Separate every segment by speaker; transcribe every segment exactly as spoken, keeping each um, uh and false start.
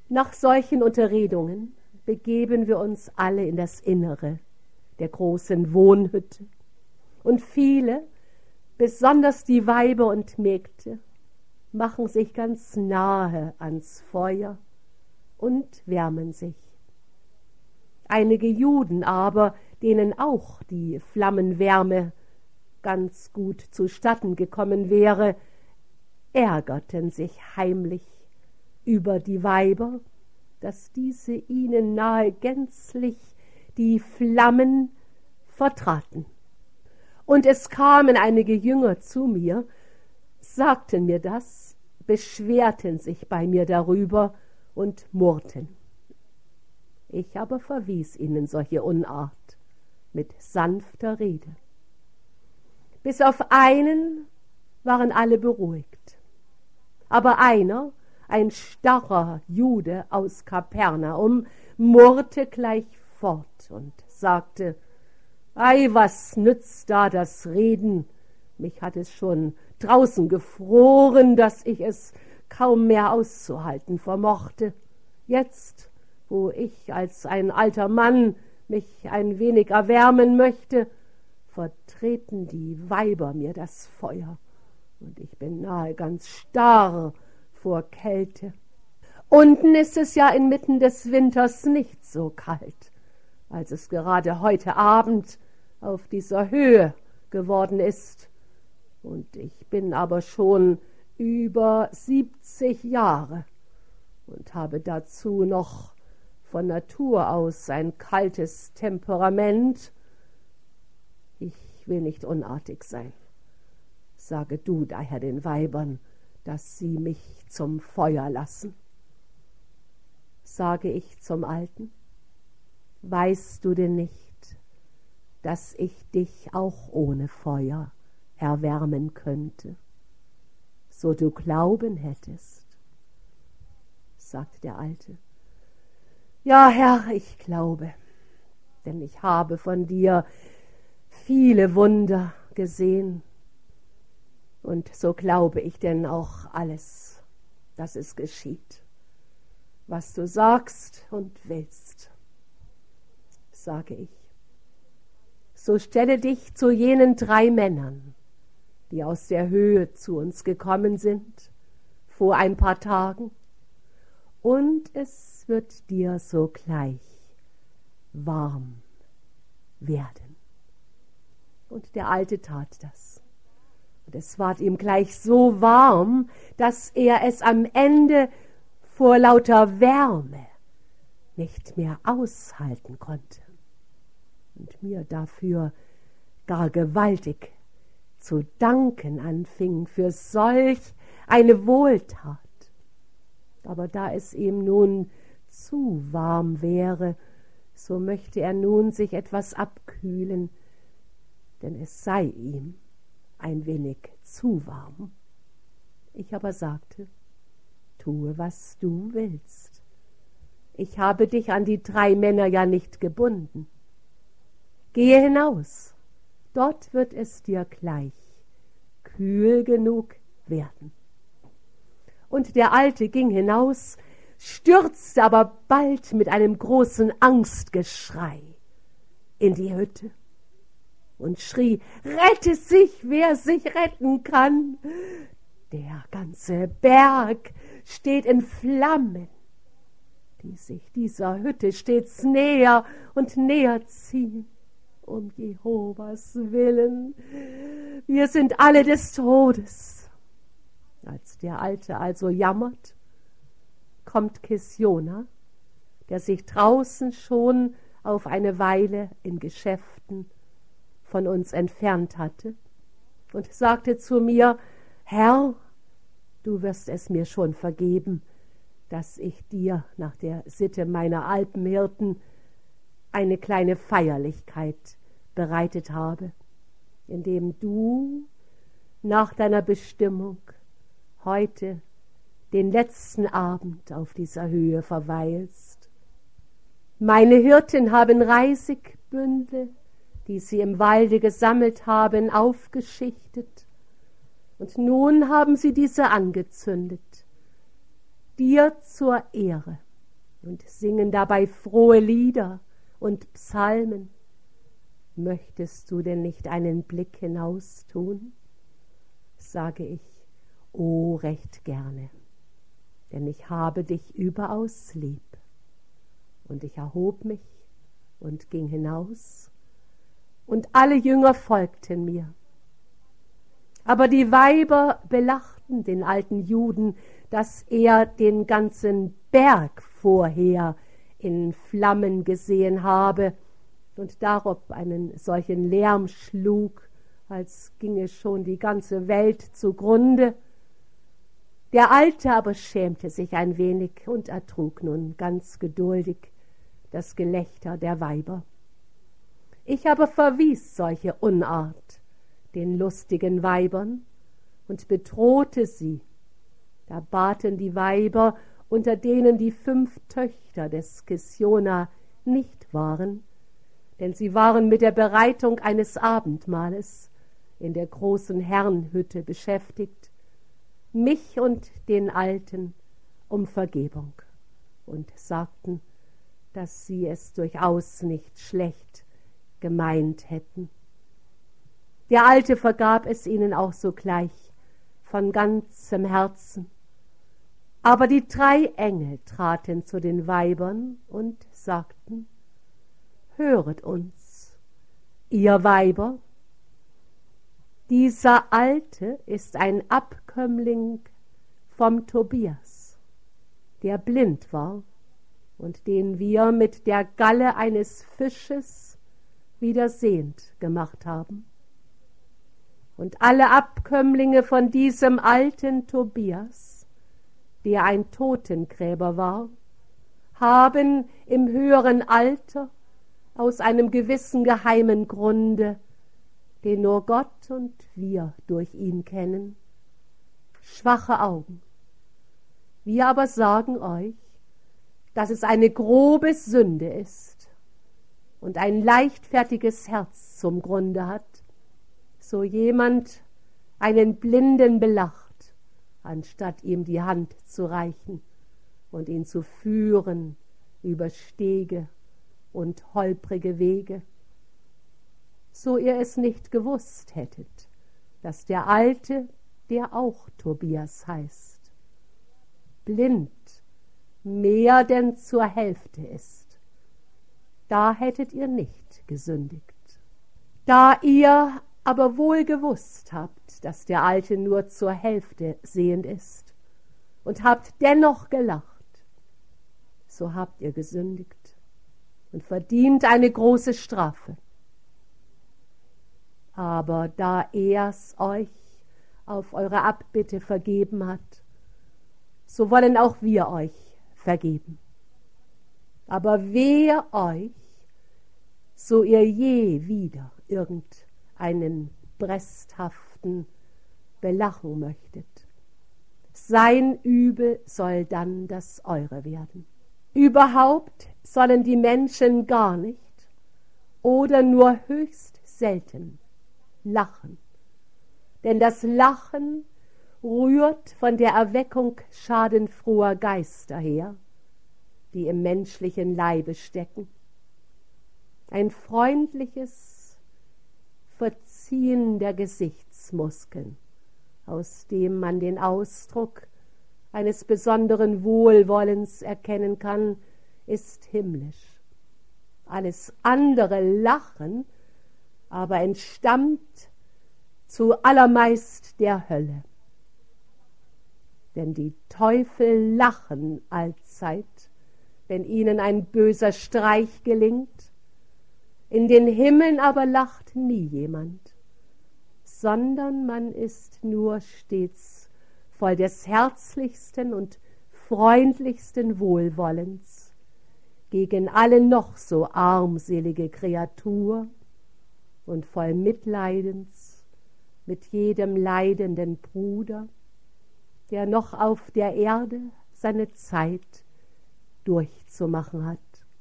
Speaker 1: Nach solchen Unterredungen begeben wir uns alle in das Innere der großen Wohnhütte. Und viele, besonders die Weiber und Mägde, machen sich ganz nahe ans Feuer und wärmen sich. Einige Juden aber, denen auch die Flammenwärme ganz gut zustatten gekommen wäre, ärgerten sich heimlich über die Weiber, dass diese ihnen nahe gänzlich die Flammen vertraten. Und es kamen einige Jünger zu mir, sagten mir das, beschwerten sich bei mir darüber und murrten. Ich aber verwies ihnen solche Unart mit sanfter Rede. Bis auf einen waren alle beruhigt. Aber einer, ein starrer Jude aus Kapernaum, murrte gleich fort und sagte: Ei, was nützt da das Reden? Mich hat es schon draußen gefroren, dass ich es kaum mehr auszuhalten vermochte. Jetzt, wo ich als ein alter Mann mich ein wenig erwärmen möchte, vertreten die Weiber mir das Feuer, und ich bin nahe ganz starr vor Kälte. Unten ist es ja inmitten des Winters nicht so kalt, als es gerade heute Abend auf dieser Höhe geworden ist. Und ich bin aber schon über siebzig Jahre und habe dazu noch von Natur aus ein kaltes Temperament. Ich will nicht unartig sein. Sage du daher den Weibern, dass sie mich zum Feuer lassen. Sage ich zum Alten: Weißt du denn nicht, dass ich dich auch ohne Feuer erwärmen könnte, so du Glauben hättest? Sagt der Alte: Ja, Herr, ich glaube, denn ich habe von dir viele Wunder gesehen, und so glaube ich denn auch alles, dass es geschieht, was du sagst und willst. Sage ich: So stelle dich zu jenen drei Männern, die aus der Höhe zu uns gekommen sind, vor ein paar Tagen, und es wird dir sogleich warm werden. Und der Alte tat das. Und es ward ihm gleich so warm, dass er es am Ende vor lauter Wärme nicht mehr aushalten konnte und mir dafür gar gewaltig zu danken anfing für solch eine Wohltat. Aber da es ihm nun zu warm wäre, so möchte er nun sich etwas abkühlen, denn es sei ihm ein wenig zu warm. Ich aber sagte: Tue, was du willst. Ich habe dich an die drei Männer ja nicht gebunden. Gehe hinaus, dort wird es dir gleich kühl genug werden. Und der Alte ging hinaus, stürzte aber bald mit einem großen Angstgeschrei in die Hütte und schrie: Rette sich, wer sich retten kann! Der ganze Berg steht in Flammen, die sich dieser Hütte stets näher und näher ziehen. Um Jehovas Willen, wir sind alle des Todes. Als der Alte also jammert, kommt Kisjona, der sich draußen schon auf eine Weile in Geschäften von uns entfernt hatte, und sagte zu mir: Herr, du wirst es mir schon vergeben, dass ich dir nach der Sitte meiner Alpenhirten eine kleine Feierlichkeit bereitet habe, indem du nach deiner Bestimmung heute den letzten Abend auf dieser Höhe verweilst. Meine Hirten haben Reisigbündel, die sie im Walde gesammelt haben, aufgeschichtet, und nun haben sie diese angezündet, dir zur Ehre, und singen dabei frohe Lieder und Psalmen. Möchtest du denn nicht einen Blick hinaus tun? Sage ich, o recht gerne, denn ich habe dich überaus lieb. Und ich erhob mich und ging hinaus, und alle Jünger folgten mir. Aber die Weiber belachten den alten Juden, dass er den ganzen Berg vorher in Flammen gesehen habe und darob einen solchen Lärm schlug, als ginge schon die ganze Welt zugrunde. Der Alte aber schämte sich ein wenig und ertrug nun ganz geduldig das Gelächter der Weiber. Ich aber verwies solche Unart den lustigen Weibern und bedrohte sie. Da baten die Weiber, unter denen die fünf Töchter des Kisjona nicht waren, denn sie waren mit der Bereitung eines Abendmahles in der großen Herrenhütte beschäftigt, mich und den Alten um Vergebung und sagten, dass sie es durchaus nicht schlecht gemeint hätten. Der Alte vergab es ihnen auch sogleich von ganzem Herzen. Aber die drei Engel traten zu den Weibern und sagten, höret uns, ihr Weiber, dieser Alte ist ein Abkömmling vom Tobias, der blind war und den wir mit der Galle eines Fisches wieder sehend gemacht haben. Und alle Abkömmlinge von diesem alten Tobias, der ein Totengräber war, haben im höheren Alter aus einem gewissen geheimen Grunde, den nur Gott und wir durch ihn kennen, schwache Augen. Wir aber sagen euch, dass es eine grobe Sünde ist und ein leichtfertiges Herz zum Grunde hat, so jemand einen Blinden belacht, anstatt ihm die Hand zu reichen und ihn zu führen über Stege und holprige Wege. So ihr es nicht gewusst hättet, dass der Alte, der auch Tobias heißt, blind mehr denn zur Hälfte ist, da hättet ihr nicht gesündigt. Da ihr aber wohl gewusst habt, dass der Alte nur zur Hälfte sehend ist und habt dennoch gelacht, so habt ihr gesündigt und verdient eine große Strafe. Aber da er's euch auf eure Abbitte vergeben hat, so wollen auch wir euch vergeben. Aber wehe euch, so ihr je wieder irgendeinen Bresthaften belachen möchtet. Sein Übel soll dann das eure werden. Überhaupt sollen die Menschen gar nicht oder nur höchst selten lachen, denn das Lachen rührt von der Erweckung schadenfroher Geister her, die im menschlichen Leibe stecken. Ein freundliches Verziehen der Gesichtsmuskeln, aus dem man den Ausdruck eines besonderen Wohlwollens erkennen kann, ist himmlisch. Alles andere Lachen aber entstammt zu allermeist der Hölle. Denn die Teufel lachen allzeit, wenn ihnen ein böser Streich gelingt. In den Himmeln aber lacht nie jemand, sondern man ist nur stets voll des herzlichsten und freundlichsten Wohlwollens gegen alle noch so armselige Kreatur und voll Mitleidens mit jedem leidenden Bruder, der noch auf der Erde seine Zeit durchzumachen hat.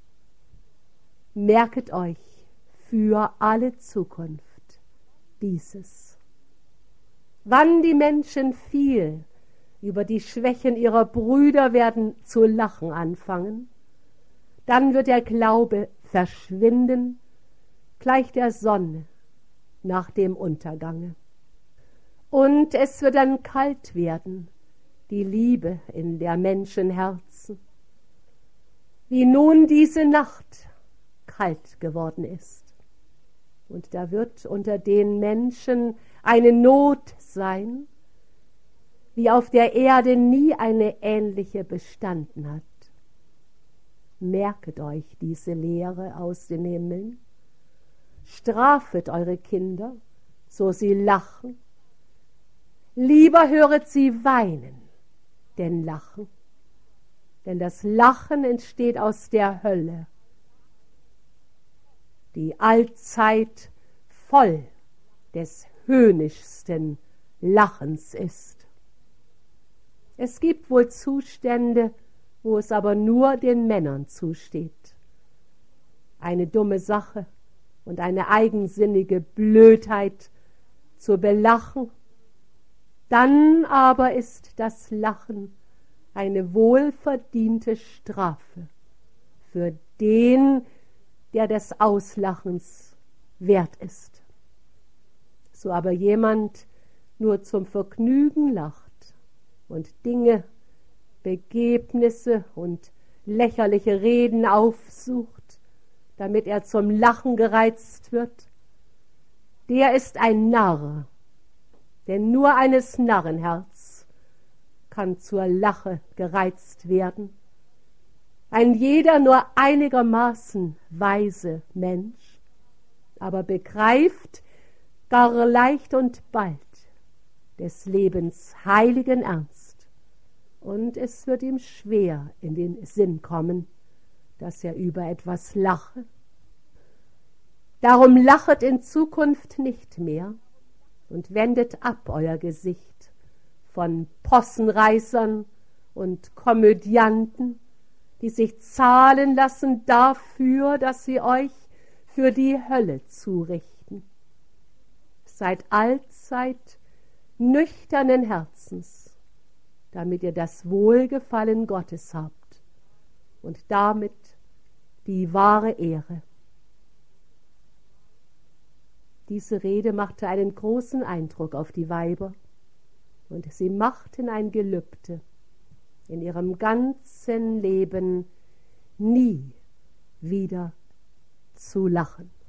Speaker 1: Merket euch für alle Zukunft dieses. Wann die Menschen viel über die Schwächen ihrer Brüder werden zu lachen anfangen, Dann wird der Glaube verschwinden, gleich der Sonne nach dem Untergange. Und es wird dann kalt werden, die Liebe in der Menschen Herzen, wie nun diese Nacht kalt geworden ist. Und da wird unter den Menschen eine Not sein, wie auf der Erde nie eine ähnliche bestanden hat. Merket euch diese Lehre aus den Himmeln, strafet eure Kinder, so sie lachen, lieber höret sie weinen, denn lachen. Denn das Lachen entsteht aus der Hölle, die allzeit voll des höhnischsten Lachens ist. Es gibt wohl Zustände, wo es aber nur den Männern zusteht. Eine dumme Sache und eine eigensinnige Blödheit zu belachen, dann aber ist das Lachen eine wohlverdiente Strafe für den, der des Auslachens wert ist. So aber jemand nur zum Vergnügen lacht und Dinge, Begebnisse und lächerliche Reden aufsucht, damit er zum Lachen gereizt wird, der ist ein Narr, denn nur eines Narrenherz kann zur Lache gereizt werden. Ein jeder nur einigermaßen weise Mensch, aber begreift gar leicht und bald des Lebens heiligen Ernst, und es wird ihm schwer in den Sinn kommen, dass er über etwas lache. Darum lachet in Zukunft nicht mehr und wendet ab euer Gesicht von Possenreißern und Komödianten, die sich zahlen lassen dafür, dass sie euch für die Hölle zurichten. Seid allzeit nüchternen Herzens, damit ihr das Wohlgefallen Gottes habt und damit die wahre Ehre. Diese Rede machte einen großen Eindruck auf die Weiber, und sie machten ein Gelübde, in ihrem ganzen Leben nie wieder zu lachen.